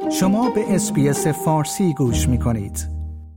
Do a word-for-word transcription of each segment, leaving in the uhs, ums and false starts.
شما به اس‌بی‌اس فارسی گوش می‌کنید.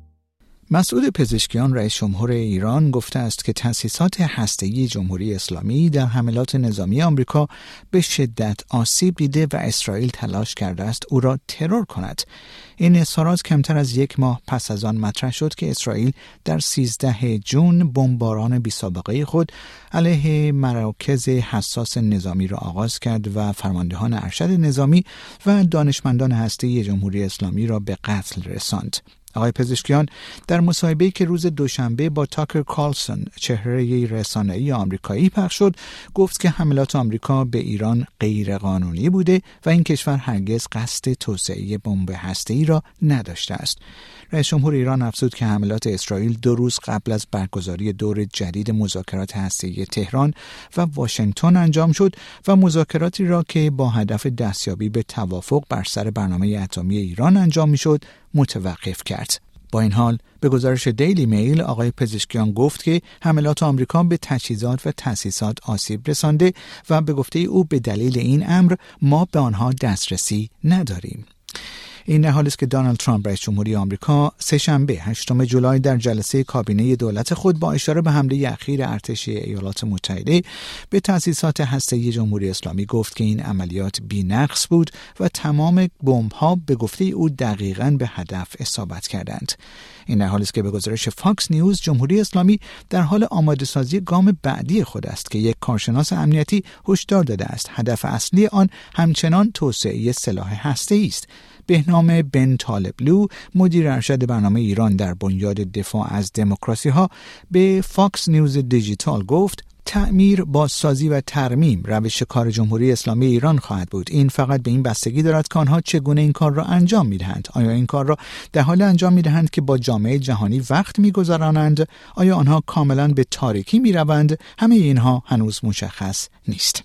مسعود پزشکیان رئیس جمهور ایران گفته است که تأسیسات هسته‌ای جمهوری اسلامی در حملات نظامی آمریکا به شدت آسیب دیده و اسرائیل تلاش کرده است او را ترور کند. این اظهارات کمتر از یک ماه پس از آن مطرح شد که اسرائیل در سیزده ژوئن بمباران بی‌سابقه خود علیه مراکز حساس نظامی را آغاز کرد و فرماندهان ارشد نظامی و دانشمندان هسته‌ای جمهوری اسلامی را به قتل رساند. آقای پزشکیان در مصاحبه‌ای که روز دوشنبه با تاکر کارلسون چهره رسانه‌ای آمریکایی پخش شد گفت که حملات آمریکا به ایران غیرقانونی بوده و این کشور هرگز قصد توسعه بمب هسته‌ای را نداشته است. رئیس جمهور ایران افزود که حملات اسرائیل دو روز قبل از برگزاری دور جدید مذاکرات هسته‌ای تهران و واشنگتن انجام شد و مذاکراتی را که با هدف دستیابی به توافق بر سر برنامه اتمی ایران انجام می‌شد متوقف کرد. با این حال به گزارش دیلی میل آقای پزشکیان گفت که حملات آمریکا به تجهیزات و تأسیسات آسیب رسانده و به گفته او به دلیل این امر ما به آنها دسترسی نداریم. این در حالی است که دونالد ترامپ رئیس جمهوری آمریکا سه‌شنبه هشتم جولای در جلسه کابینه دولت خود با اشاره به حمله اخیر ارتش ایالات متحده به تأسیسات هسته‌ای جمهوری اسلامی گفت که این عملیات بی‌نقص بود و تمام بمب‌ها به گفته او دقیقاً به هدف اصابت کردند. این در حالی است که به گزارش فاکس نیوز جمهوری اسلامی در حال آماده‌سازی گام بعدی خود است که یک کارشناس امنیتی هشدار داده است هدف اصلی آن همچنان توسعه سلاح هسته‌ای است. بهنام بن طالبلو مدیر ارشد برنامه ایران در بنیاد دفاع از دموکراسی ها به فاکس نیوز دیجیتال گفت تعمیر، بازسازی و ترمیم روش کار جمهوری اسلامی ایران خواهد بود. این فقط به این بستگی دارد که آنها چگونه این کار را انجام می‌دهند. آیا این کار را در حال انجام می‌دهند که با جامعه جهانی وقت می‌گذرانند؟ آیا آنها کاملاً به تاریکی می‌روند؟ همه اینها هنوز مشخص نیست.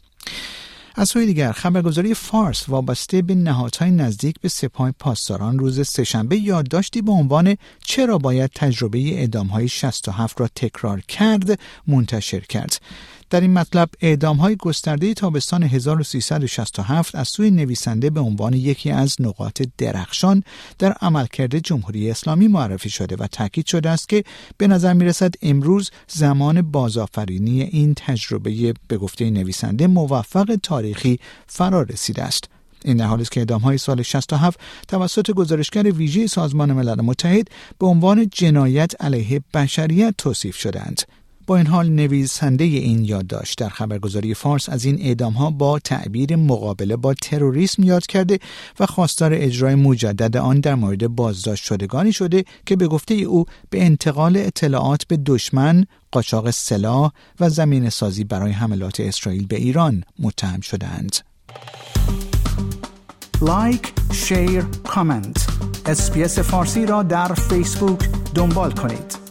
از سوی دیگر خبرگزاری فارس وابسته به نهادهای نزدیک به سپاه پاسداران روز سه‌شنبه یادداشتی به عنوان چرا باید تجربه اعدام‌های شصت و هفت را تکرار کرد منتشر کرد. در این مطلب اعدام‌های گسترده تابستان هزار و سیصد و شصت و هفت از سوی نویسنده به عنوان یکی از نقاط درخشان در عملکرد جمهوری اسلامی معرفی شده و تاکید شده است که به نظر می‌رسد امروز زمان بازآفرینی این تجربه به گفته نویسنده موفق تاریخی فرا رسیده است. این در حالی است که اعدام‌های سال شصت و هفت توسط گزارشگر ویژه سازمان ملل متحد به عنوان جنایت علیه بشریت توصیف شدند. با این حال نویسنده این یادداشت در خبرگزاری فارس از این اعدام‌ها با تعبیر مقابله با تروریسم یاد کرده و خواستار اجرای مجدد آن در مورد بازداشت شدگانی شده که به گفته او به انتقال اطلاعات به دشمن، قاچاق سلاح و زمینه‌سازی برای حملات اسرائیل به ایران متهم شدند. لایک، شیر، کامنت. اس‌بی‌اس فارسی را در فیسبوک دنبال کنید.